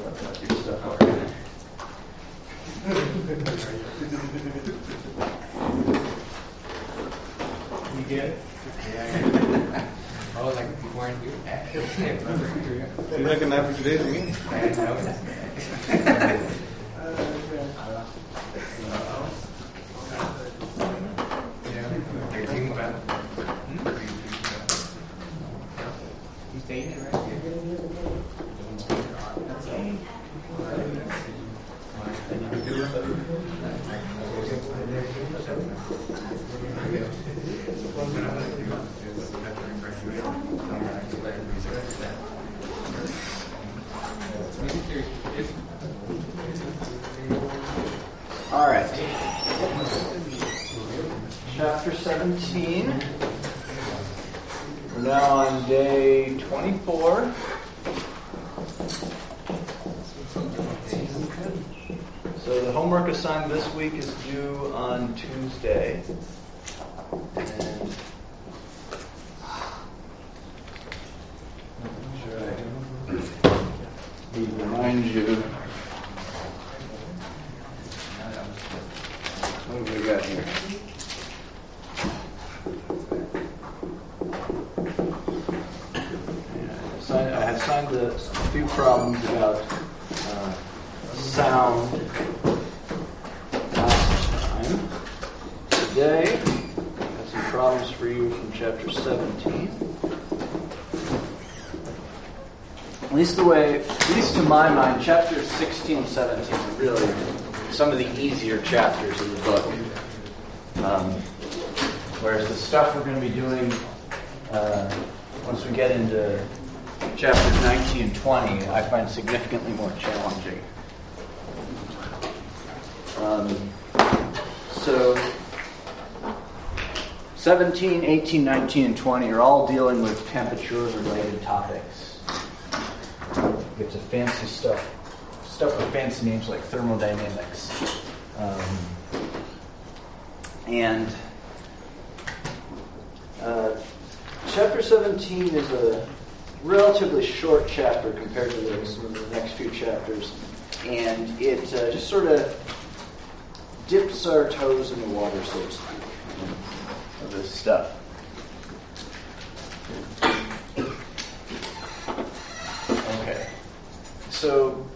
Your stuff already. You get it? Yeah. Oh, like people aren't doing that. You're looking at for today's meeting? I know. Yeah. Are you thinking about it? You staying it, right? All right. Chapter 17. We're now on day 24. So the homework assigned this week is due on Tuesday. And need to remind you. What have we got here? I have signed a few problems about sound last time. Today, I have some problems for you from chapter 17. At least to my mind, chapters 16 and 17 are really some of the easier chapters of the book. Whereas the stuff we're going to be doing once we get into chapters 19 and 20, I find significantly more challenging. So 17, 18, 19, and 20 are all dealing with temperature-related topics. It's a fancy stuff with fancy names like thermodynamics. And chapter 17 is a relatively short chapter compared to some of the next few chapters, and it just sort of dips our toes in the water, so to speak, of this stuff. Okay, so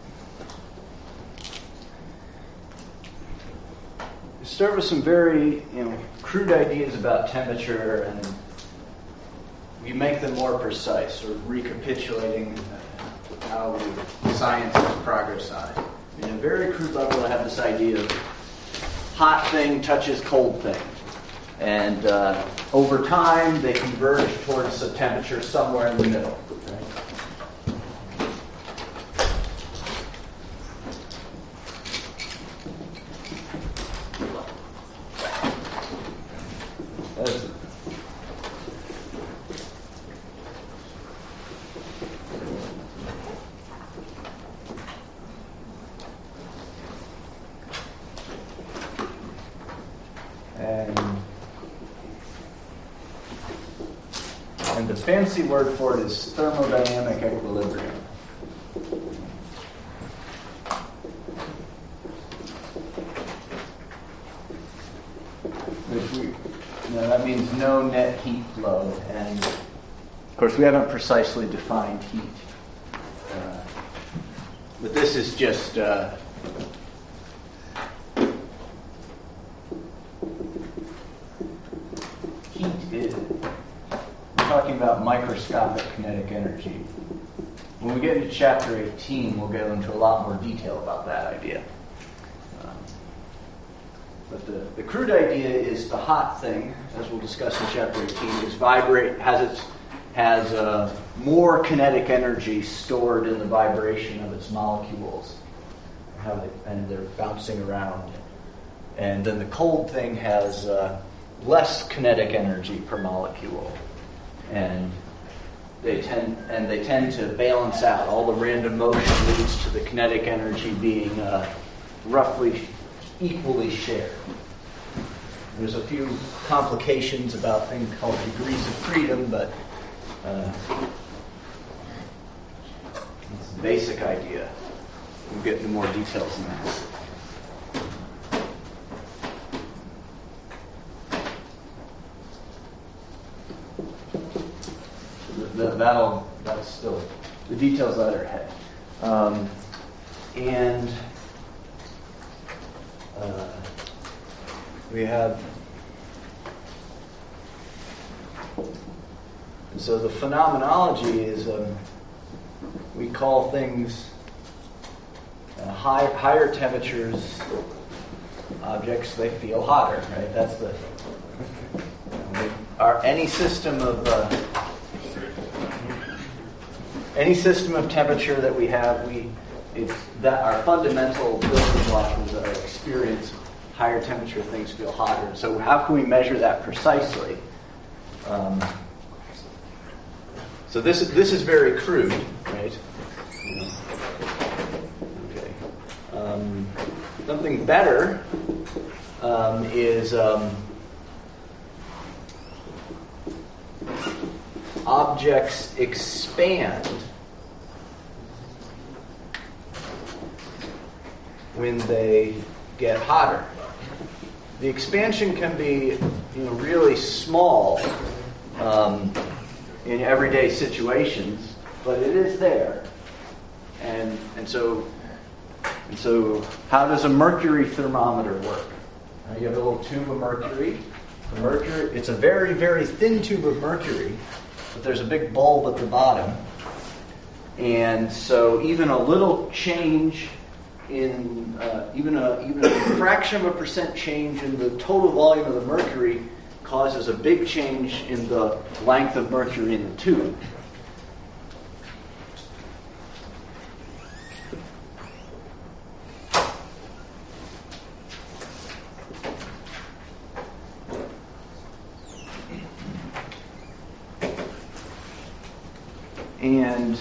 we start with some very crude ideas about temperature, and we make them more precise, sort of recapitulating how science has progress on it. In a very crude level, I have this idea of hot thing touches cold thing. And over time, they converge towards a temperature somewhere in the middle. Right? And the fancy word for it is thermodynamic equilibrium. That means no net heat flow, and of course we haven't precisely defined heat. But this is just heat is. We're talking about microscopic kinetic energy. When we get into chapter 18, we'll go into a lot more detail about that idea. But the crude idea is the hot thing, as we'll discuss in chapter 18, has more kinetic energy stored in the vibration of its molecules, and they're bouncing around. And then the cold thing has less kinetic energy per molecule, and they tend to balance out. All the random motion leads to the kinetic energy being roughly equally shared. There's a few complications about things called degrees of freedom, but it's the basic idea. we'll get into more details in that. That's still the details that are ahead. And we have, so the phenomenology is, we call things higher temperatures objects, they feel hotter, right? That's the, any system of temperature that we have, it's that our fundamental building block is our experience. Higher temperature things feel hotter. So how can we measure that precisely? So this is very crude, right? Okay. Something better is objects expand when they get hotter. The expansion can be, really small in everyday situations, but it is there. And so how does a mercury thermometer work? You have a little tube of mercury. The mercury, it's a very, very thin tube of mercury, but there's a big bulb at the bottom. And so even a little change in even a fraction of a percent change in the total volume of the mercury causes a big change in the length of mercury in the tube. And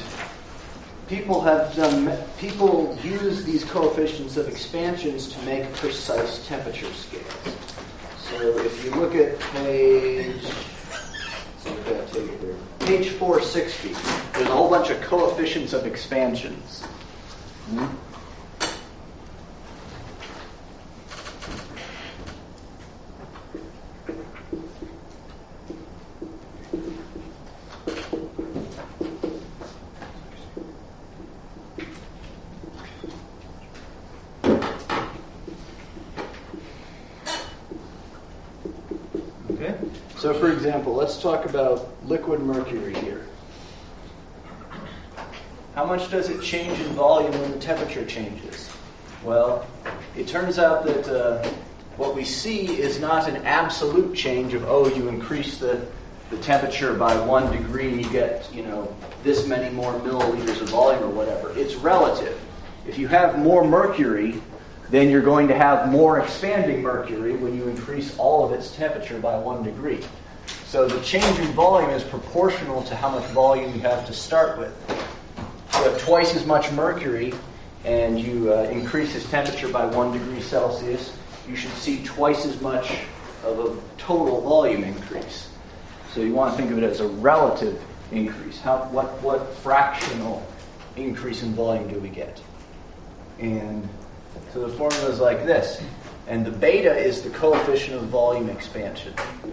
people use these coefficients of expansions to make precise temperature scales. So if you look at page 460, there's a whole bunch of coefficients of expansions. So, for example, let's talk about liquid mercury here. How much does it change in volume when the temperature changes? Well, it turns out that what we see is not an absolute change of, you increase the temperature by 1 degree and you get, this many more milliliters of volume or whatever. It's relative. If you have more mercury, then you're going to have more expanding mercury when you increase all of its temperature by 1 degree. So the change in volume is proportional to how much volume you have to start with. If you have twice as much mercury and you increase its temperature by 1 degree Celsius, you should see twice as much of a total volume increase. So you want to think of it as a relative increase. What fractional increase in volume do we get? And so the formula is like this. And the beta is the coefficient of volume expansion.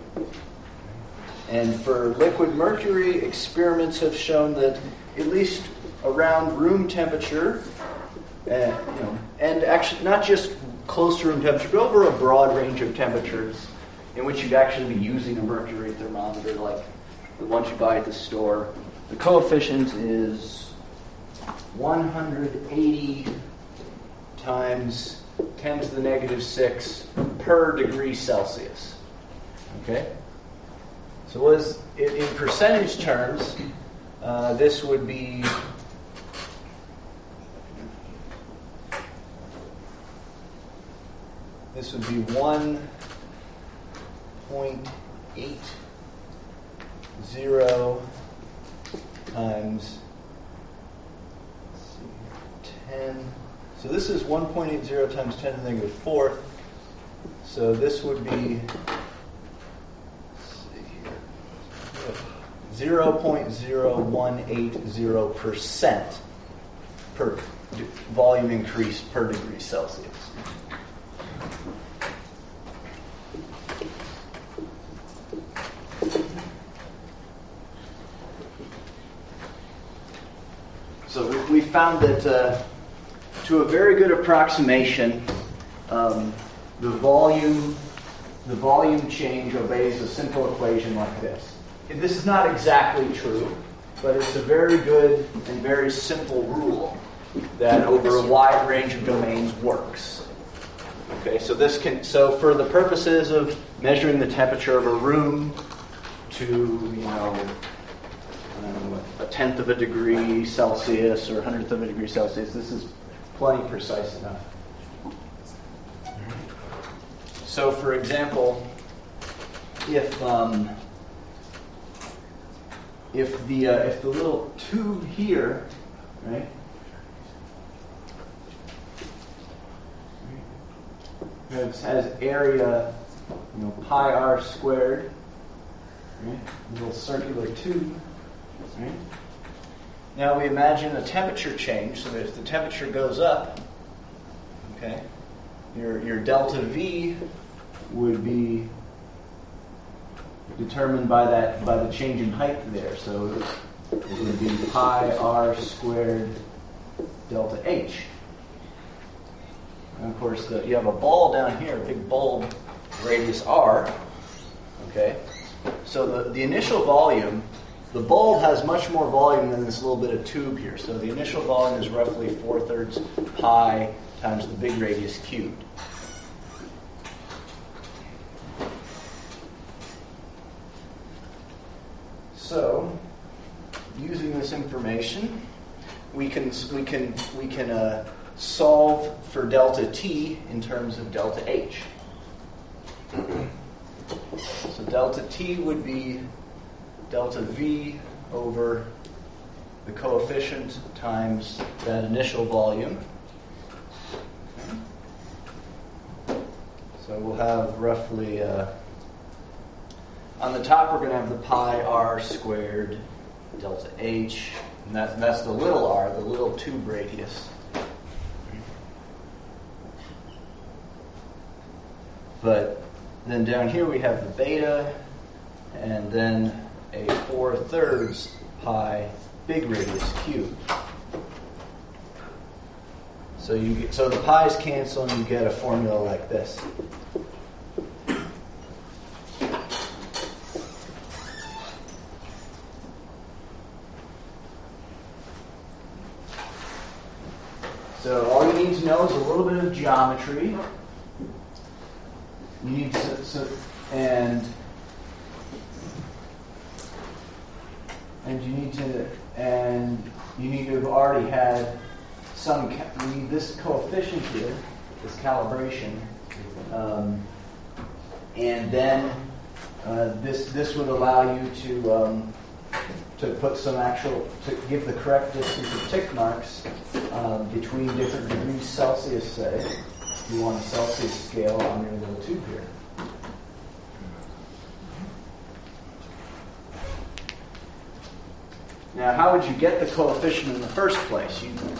And for liquid mercury, experiments have shown that at least around room temperature, and actually not just close to room temperature, but over a broad range of temperatures in which you'd actually be using a mercury thermometer like the ones you buy at the store, the coefficient is 180 times 10 to the negative 6 per degree Celsius. Okay? So in percentage terms, this would be 1.80 times 10. So this is 1.80 times 10 to the negative 4th. So this would be 0.0180% per volume increase per degree Celsius. So we found that to a very good approximation, the volume change obeys a simple equation like this. This is not exactly true, but it's a very good and very simple rule that over a wide range of domains works. Okay, so for the purposes of measuring the temperature of a room to, a tenth of a degree Celsius or 100th of a degree Celsius, this is plenty precise enough. So, for example, if the little tube here, right, has area, pi r squared, right, a little circular tube, right. Now we imagine a temperature change, so that if the temperature goes up, okay, your delta V would be determined by the change in height there. So it would be pi r squared delta H. And of course, you have a ball down here, a big bulb, radius r. Okay, so the initial volume, the bulb has much more volume than this little bit of tube here. So the initial volume is roughly 4/3 pi times the big radius cubed. So, using this information, we can solve for delta T in terms of delta H. So delta T would be delta V over the coefficient times that initial volume. So we'll have roughly, on the top we're going to have the pi r squared delta H, and that's the little r, the little tube radius. But then down here we have the beta, and then a 4/3 pi big radius cubed. So the pi's cancel, and you get a formula like this. So all you need to know is a little bit of geometry. You need you need to have already had you need this coefficient here, this calibration, and then this would allow you to put to give the correct distance of tick marks between different degrees Celsius, say, if you want a Celsius scale on your little tube here. Now, how would you get the coefficient in the first place?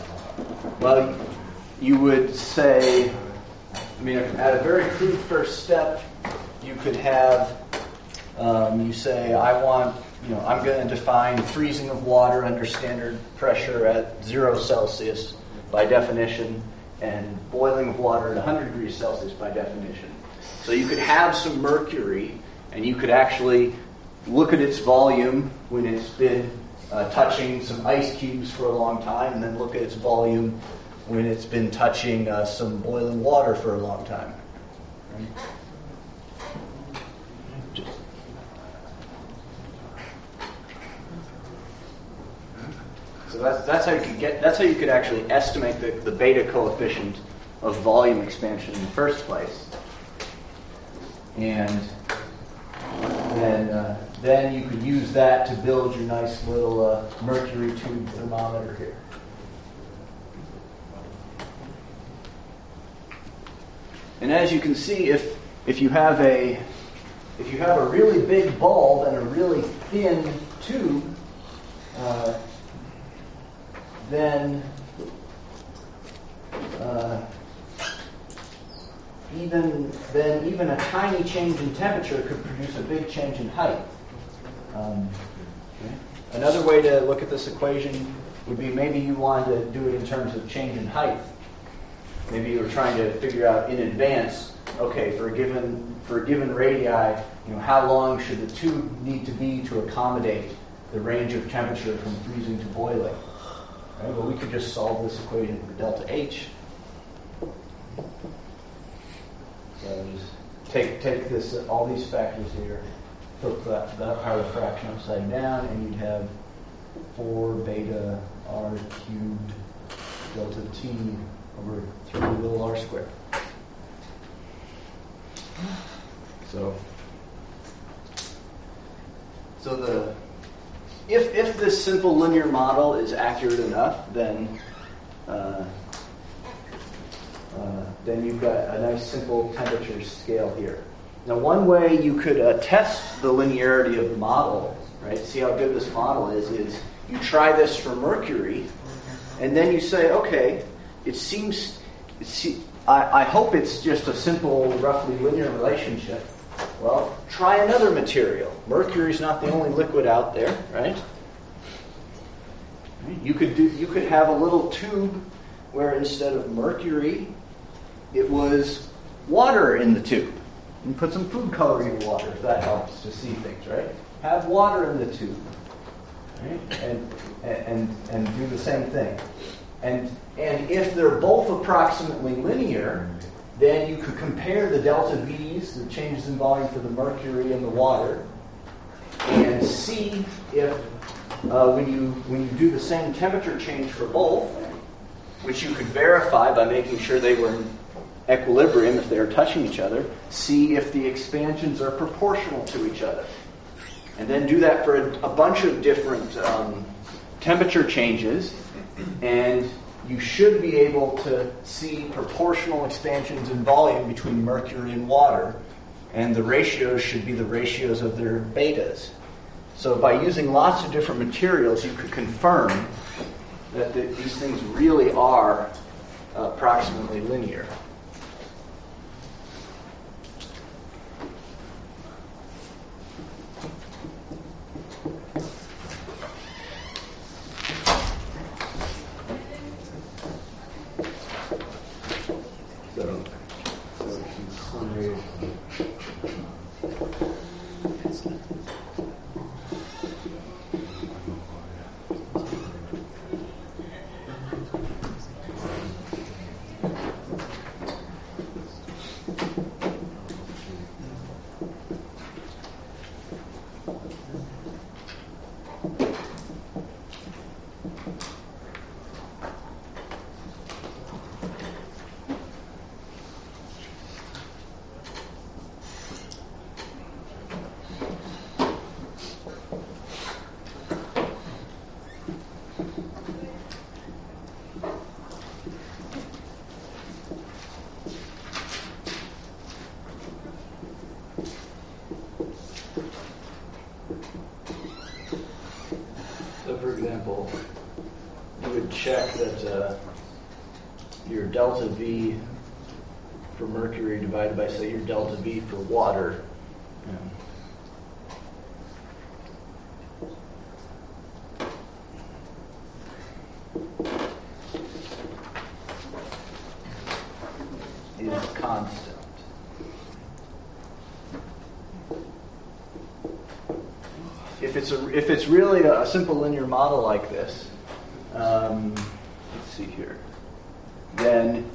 You would say, at a very crude first step, you could have, you say, I'm going to define freezing of water under standard pressure at 0 Celsius by definition, and boiling of water at 100 degrees Celsius by definition. So you could have some mercury, and you could actually look at its volume when it's been touching some ice cubes for a long time, and then look at its volume when it's been touching some boiling water for a long time. Right? So that's how you could actually estimate the beta coefficient of volume expansion in the first place, and then you could use that to build your nice little mercury tube thermometer here. And as you can see, if you have a really big bulb and a really thin tube, then even a tiny change in temperature could produce a big change in height. Okay. Another way to look at this equation would be maybe you wanted to do it in terms of change in height. Maybe you were trying to figure out in advance, okay, for a given radii, how long should the tube need to be to accommodate the range of temperature from freezing to boiling? Right? Well, we could just solve this equation for delta H. So just take this, all these factors here, flip that part of the fraction upside down, and you'd have 4 beta r cubed delta t over 3 little r squared. So if this simple linear model is accurate enough, then you've got a nice simple temperature scale here. Now, one way you could test the linearity of the model, right? See how good this model is you try this for mercury, and then you say, okay, I hope it's just a simple, roughly linear relationship. Well, try another material. Mercury's not the only liquid out there, right? You could have a little tube where instead of mercury, it was water in the tube. And put some food coloring in water if that helps to see things, right? Have water in the tube, right? And do the same thing. And if they're both approximately linear, then you could compare the delta V's, the changes in volume for the mercury and the water, and see if when you do the same temperature change for both, which you could verify by making sure they were in equilibrium if they are touching each other, see if the expansions are proportional to each other. And then do that for a bunch of different temperature changes, and you should be able to see proportional expansions in volume between mercury and water, and the ratios should be the ratios of their betas. So by using lots of different materials, you could confirm that these things really are approximately linear. Check that your delta V for mercury divided by, say, your delta V for water is constant. If it's really a simple linear model like this, let's see here. Then,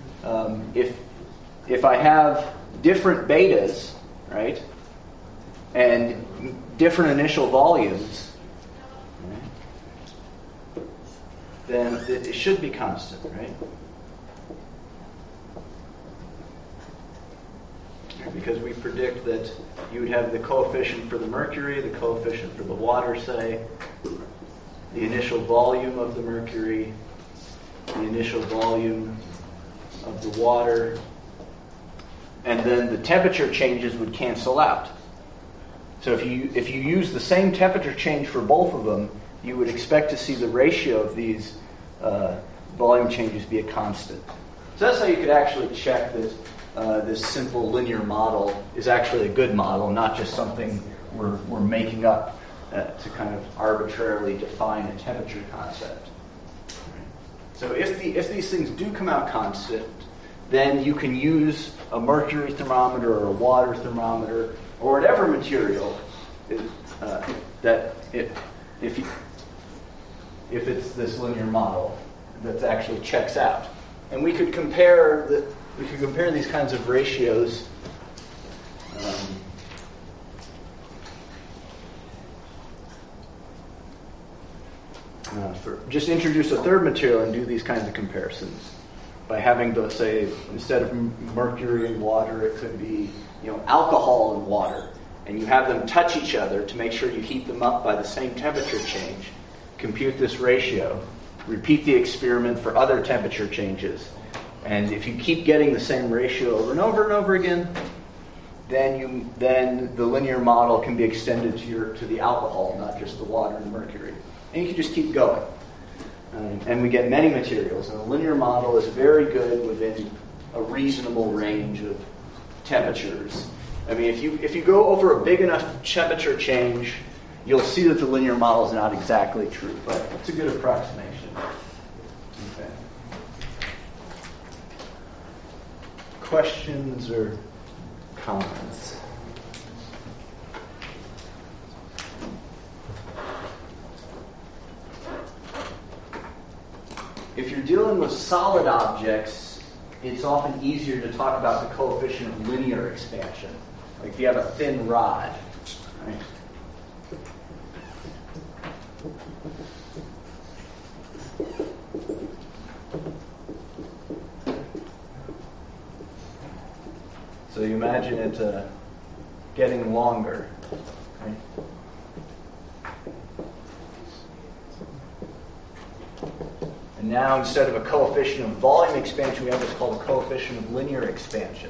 if I have different betas, right, and different initial volumes, right, then it should be constant, right? Because we predict that you would have the coefficient for the mercury, the coefficient for the water, say, the initial volume of the mercury, the initial volume of the water, and then the temperature changes would cancel out. So if you use the same temperature change for both of them, you would expect to see the ratio of these volume changes be a constant. So that's how you could actually check this this simple linear model is actually a good model, not just something we're making up to kind of arbitrarily define a temperature concept. So if these things do come out constant, then you can use a mercury thermometer or a water thermometer or whatever material that if it's this linear model that actually checks out, and we could compare these kinds of ratios. Just introduce a third material and do these kinds of comparisons by having to say, instead of mercury and water, it could be alcohol and water, and you have them touch each other to make sure you heat them up by the same temperature change. Compute this ratio, repeat the experiment for other temperature changes, and if you keep getting the same ratio over and over and over again, then the linear model can be extended to the alcohol, not just the water and mercury. And you can just keep going. And we get many materials. And a linear model is very good within a reasonable range of temperatures. I mean, if you go over a big enough temperature change, you'll see that the linear model is not exactly true, but it's a good approximation. Okay. Questions or comments? If you're dealing with solid objects, it's often easier to talk about the coefficient of linear expansion. Like if you have a thin rod, right? So you imagine it getting longer, right? And now, instead of a coefficient of volume expansion, we have what's called a coefficient of linear expansion.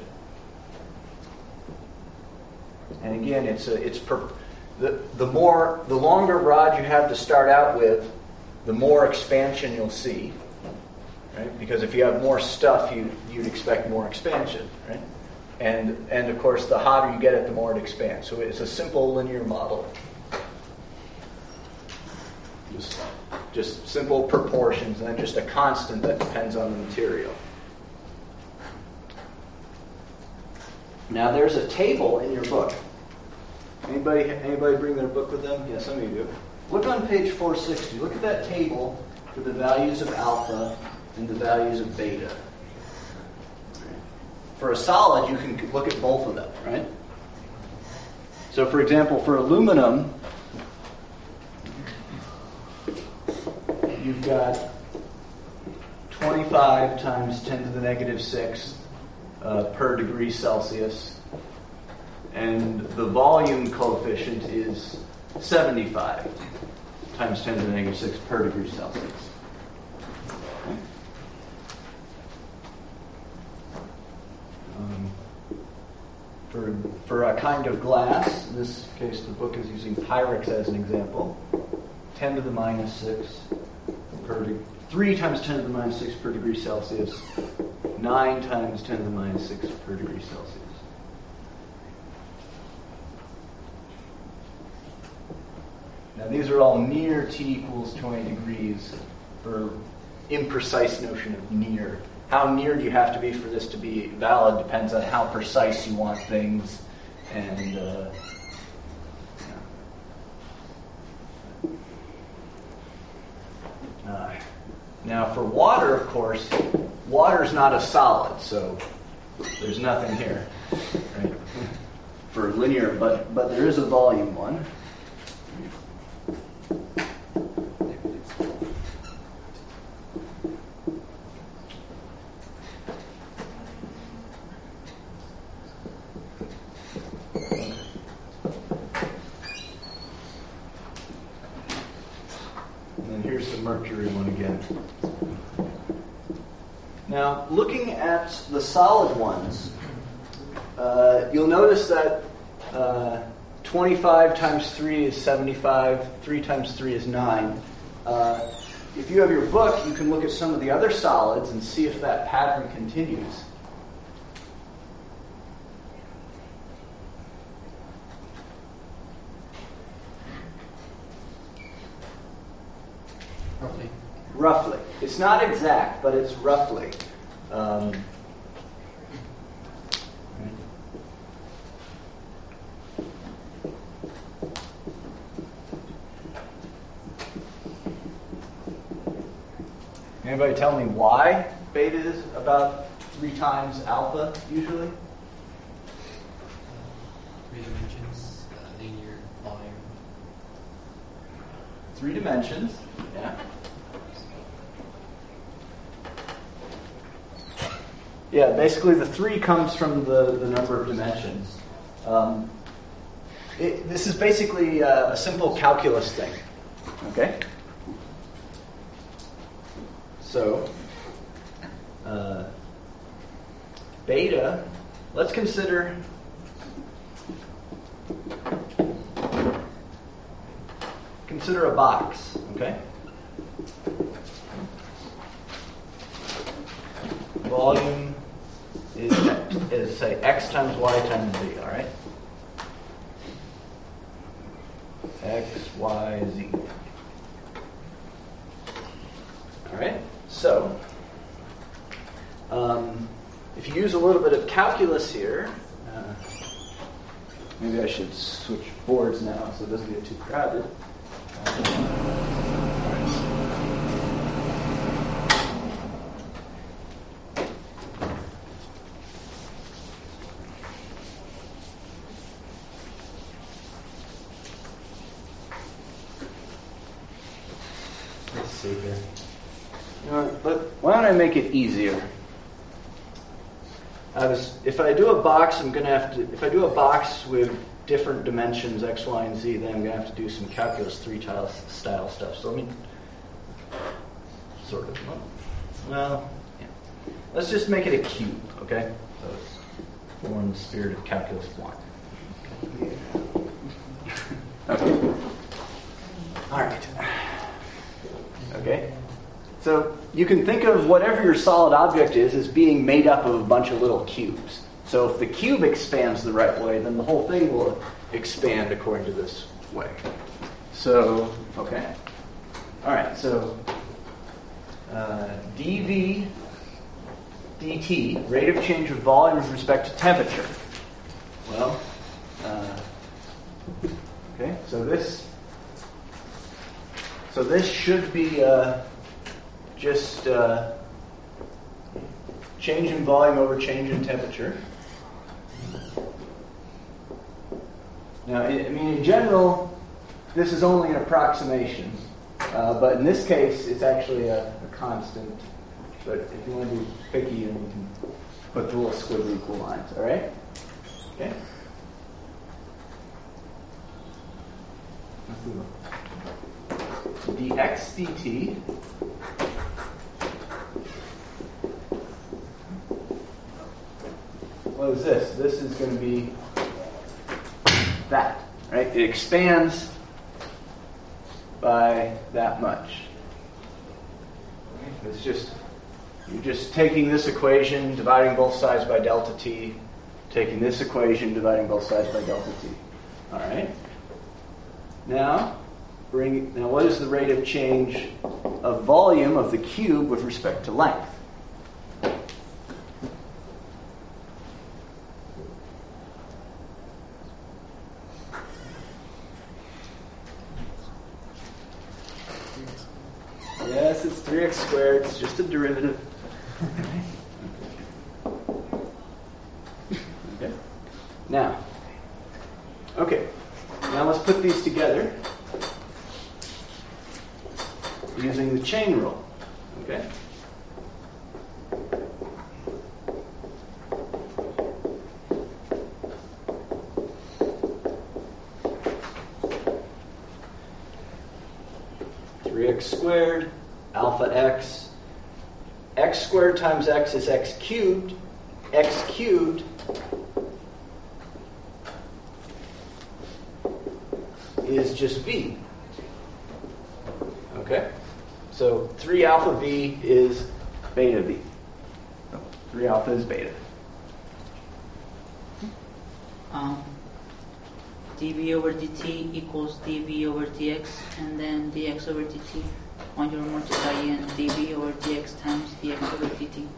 And again, the longer rod you have to start out with, the more expansion you'll see, right? Because if you have more stuff, you'd expect more expansion, right? And of course, the hotter you get it, the more it expands. So it's a simple linear model. Just simple proportions, and then just a constant that depends on the material. Now there's a table in your book. Anybody bring their book with them? Yeah, some of you do. Look on page 460. Look at that table for the values of alpha and the values of beta. For a solid, you can look at both of them, right? So for example, for aluminum, you've got 25 times 10 to the negative 6 per degree Celsius. And the volume coefficient is 75 times 10 to the negative 6 per degree Celsius. Okay. For a kind of glass, in this case the book is using Pyrex as an example, 10 to the minus 6 per 3 times 10 to the minus 6 per degree Celsius, 9 times 10 to the minus 6 per degree Celsius. Now these are all near T equals 20 degrees for imprecise notion of near. How near do you have to be for this to be valid depends on how precise you want things, and now for water, of course, water is not a solid, so there's nothing here, right? For linear, but there is a volume one. Mercury one again. Now, looking at the solid ones, you'll notice that 25 times 3 is 75, 3 times 3 is 9. if you have your book, you can look at some of the other solids and see if that pattern continues. Roughly. Roughly. It's not exact, but it's roughly. Anybody tell me why beta is about 3 times alpha usually? 3 dimensions, linear volume. 3 dimensions, yeah. Yeah, basically the 3 comes from the number of dimensions. This is basically a simple calculus thing, okay? So, beta, let's consider a box, okay? Volume is say x times y times z, all right? X, Y, Z. All right? So, if you use a little bit of calculus here, maybe I should switch boards now so it doesn't get too crowded. Let's see here. But why don't I make it easier? If I do a box, if I do a box with different dimensions, x, y, and z, then I'm going to have to do some calculus 3 style stuff. So let me sort of, well, yeah. Let's just make it a cube, okay? So it's more in the spirit of calculus 1. Okay. All right. Okay. So you can think of whatever your solid object is as being made up of a bunch of little cubes. So if the cube expands the right way, then the whole thing will expand according to this way. So, okay. All right, so dV dt, rate of change of volume with respect to temperature. Well, okay, so this should be just change in volume over change in temperature. Now, in general, this is only an approximation, but in this case, it's actually a constant. But if you want to be picky, then you can put the little squiggly equal lines. All right? Okay. dx dt what is this? This is going to be that, right? It expands by that much. It's just, you're just taking this equation, dividing both sides by delta t, taking this equation, dividing both sides by delta t. All right? Now, what is the rate of change of volume of the cube with respect to length? Yes, it's 3x squared. It's just a derivative. Okay. Now let's put these together using the chain rule. Okay. X squared, alpha x. X squared times x is x cubed. X cubed is just v. Okay? So 3 alpha V is beta V. So 3 alpha is beta. dV over dt equals dV over dx, and then dx over dt when you're multiplying dV over dx times dx over dt.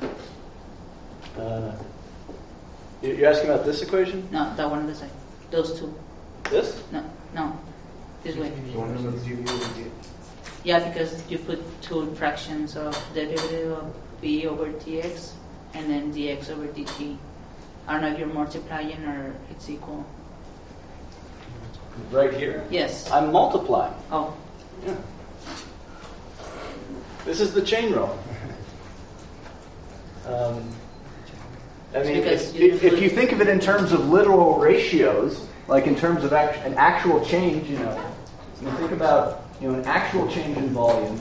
You're asking about this equation? No, that one on the side. Those two. This? No. This way. You want to know the dV over dx? Yeah, because you put two fractions of derivative of v over dx and then dx over dt. I don't know if you're multiplying or it's equal. Right here? Yes. I'm multiplying. Oh. Yeah. This is the chain rule. I mean, if you think of it in terms of literal ratios, like in terms of an actual change, you think about an actual change in volume.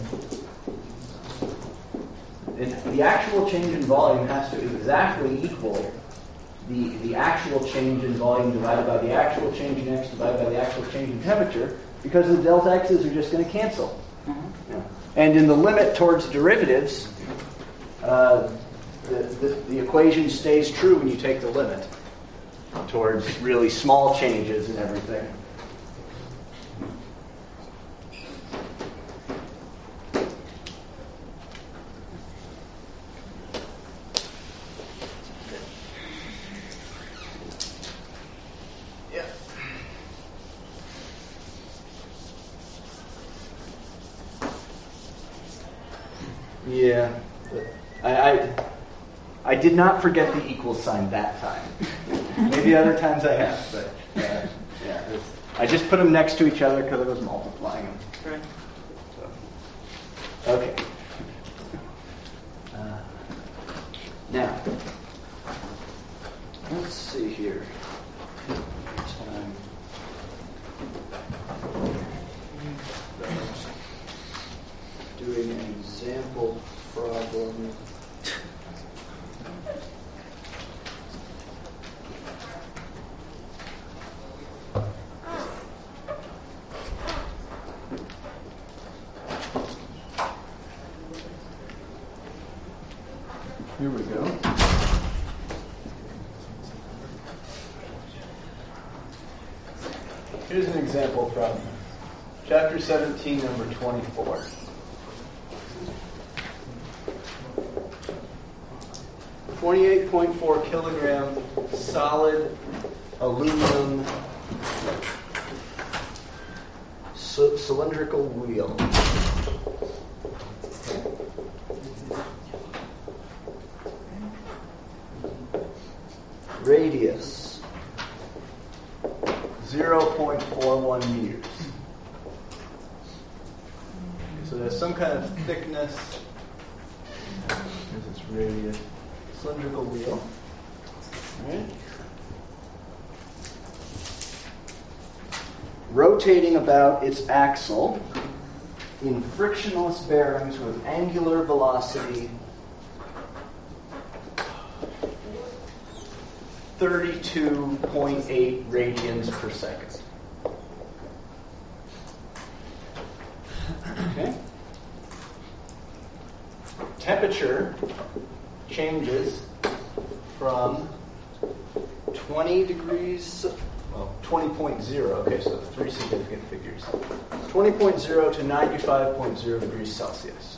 The actual change in volume has to exactly equal the actual change in volume divided by the actual change in x divided by the actual change in temperature, because the delta x's are just going to cancel. Yeah. And in the limit towards derivatives, the equation stays true when you take the limit towards really small changes and everything. Yeah, I did not forget the equal sign that time. Maybe other times I have, but I just put them next to each other because I was multiplying them. Right. So, okay. Now, let's see here. Doing an example problem. Here we go. Here's an example from chapter 17, number 24. 28.4 kilogram solid aluminum cylindrical wheel. Radius 0.41 meters. So there's some kind of thickness. Here's its radius. Cylindrical wheel. Right. Rotating about its axle in frictionless bearings with angular velocity 32.8 radians per second. Okay. Temperature changes from 20 degrees, 20.0, okay, so 3 significant figures. 20.0 to 95.0 degrees Celsius.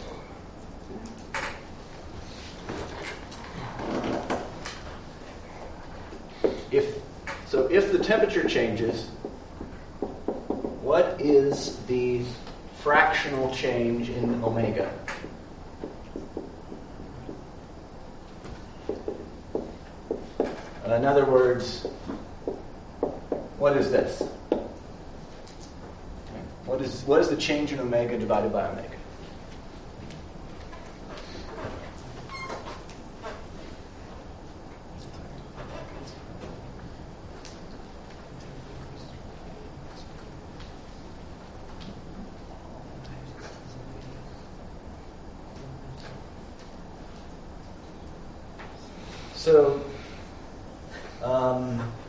If the temperature changes, what is the fractional change in omega? In other words, what is this? What is the change in omega divided by omega? So,